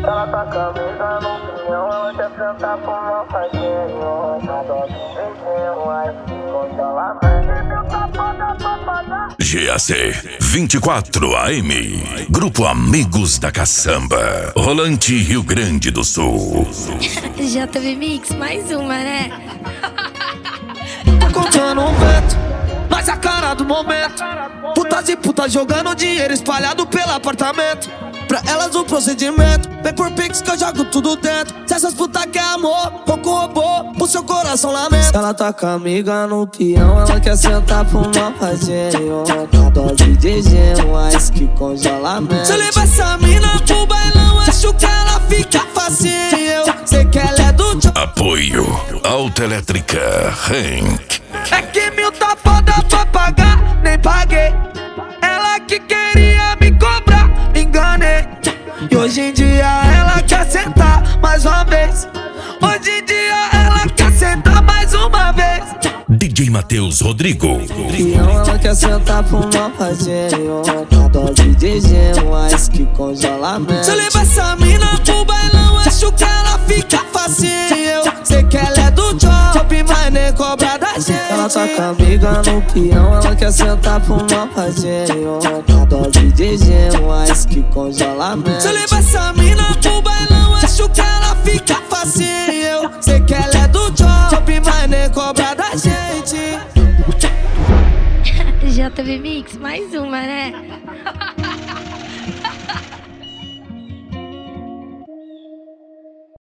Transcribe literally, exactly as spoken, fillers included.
Ela tá camisa no pinhão, ela quer sentar com uma faquinha. Na dose de beijinho, ai, congelamento. G A C vinte e quatro A M, Grupo Amigos da Caçamba, Rolante, Rio Grande do Sul. J B Mix, mais uma, né? Tá contando um vento, mas a cara do momento. Putas e putas jogando dinheiro espalhado pelo apartamento. Pra elas o procedimento, vem por pix que eu jogo tudo dentro. Se essas putas quer amor, ou com robô, o seu coração lamenta. Ela tá com a amiga no peão, ela quer sentar pro mal fazinho. Na dose de gelo, ice que congelamento. Se eu levar essa mina pro bailão, acho que ela fica facinho. Sei que ela é do tchau. Apoio Autoelétrica Hank. É que mil tá foda pra pagar, nem paguei. Ela que queria me cobrar, me enganei. E hoje em dia ela quer sentar mais uma vez. Hoje em dia ela quer sentar mais uma vez. D J Matheus Rodrigo. Então ela quer sentar pro mal fazinho. Na dose de gelo, ice que congelamento. Se eu levar essa mina pro bailão, acho que ela fica facinho. Sei que ela é do job, mas nem cobra da gente. Ela tá com a amiga no peão, ela quer sentar pro mal fazinho. Na dose de gelo, ice que congelamento. Se eu levar essa mina pro bailão, acho que ela fica facinho. Sei que ela é do job, mas nem cobra da gente. J B Mix, mais uma, né?